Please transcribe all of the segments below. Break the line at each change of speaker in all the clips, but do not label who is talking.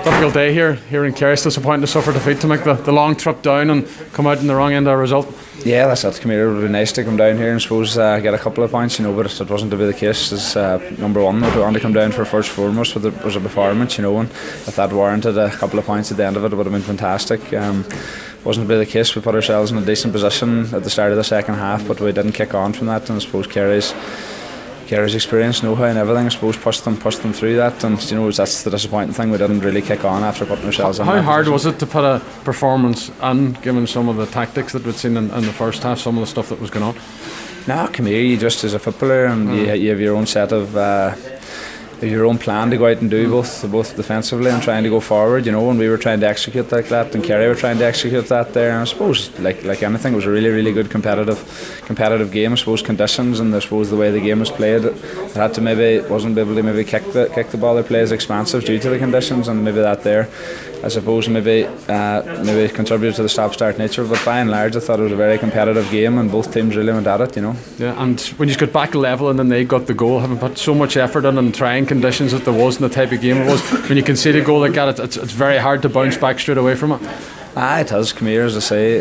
difficult day here in Kerry. It's disappointing to suffer defeat to make the long trip down and come out in the wrong end of a result.
Yeah, that's it. Come here. It would be nice to come down here and suppose get a couple of points, but it wasn't to be the case. As number one, we wanted to come down for first foremost with it was a performance, and if that warranted a couple of points at the end of it, it would have been fantastic. Wasn't to be the case. We put ourselves in a decent position at the start of the second half, but we didn't kick on from that, and I suppose Kerry's experience, know-how and everything, I suppose pushed them through that, and that's the disappointing thing. We didn't really kick on after putting ourselves in.
How hard was it to put a performance on, given some of the tactics that we'd seen in the first half, some of the stuff that was going on?
Come here, you just as a footballer, and you have your own set of your own plan to go out and do both defensively and trying to go forward, and we were trying to execute like that, and Kerry were trying to execute that there, and I suppose like anything, it was a really, really good competitive game. I suppose conditions and I suppose the way the game was played, it had to wasn't able to kick the ball or play as expansive due to the conditions, and maybe that there I suppose maybe contributed to the stop-start nature, but by and large I thought it was a very competitive game and both teams really went at it,
Yeah, and when you got back level and then they got the goal, having put so much effort in and trying conditions that there was in the type of game it was, when you concede a goal like that, it's very hard to bounce back straight away from it.
It has. Come here, as I say,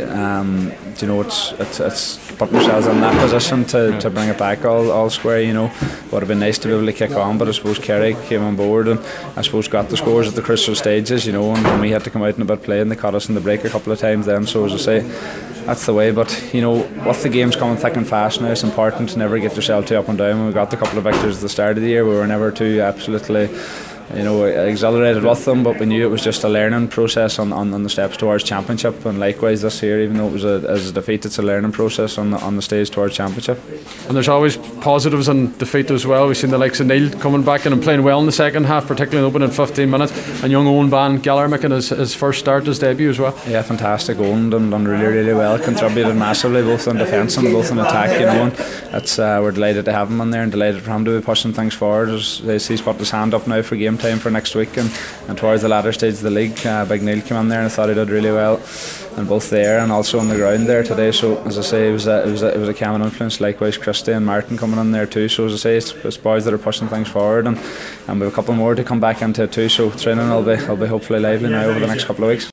it's putting ourselves in that position to bring it back all square. Would have been nice to be able to kick on, but I suppose Kerry came on board and I suppose got the scores at the crucial stages, and we had to come out and a bit play, and they caught us in the break a couple of times then. So as I say, that's the way. But with the games coming thick and fast now, it's important to never get yourself too up and down. When we got the couple of victories at the start of the year, we were never too absolutely exhilarated with them, but we knew it was just a learning process on the steps towards championship, and likewise this year, even though it was a defeat, it's a learning process on the stage towards championship.
And there's always positives in defeat as well. We've seen the likes of Neil coming back and playing well in the second half, particularly in opening 15 minutes, and young Owen Van Geller making his first start, his debut as well.
Yeah, fantastic. Owen done really, really well, contributed massively both in defence and both in attack, and we're delighted to have him in there and delighted for him to be pushing things forward. He's put his hand up now for game time for next week, and towards the latter stage of the league, Big Neil came in there and I thought he did really well, and both there and also on the ground there today. So as I say, it was a common influence. Likewise, Christie and Martin coming in there too. So as I say, it's boys that are pushing things forward, and we have a couple more to come back into it too. So training will be hopefully lively now over the next couple of weeks.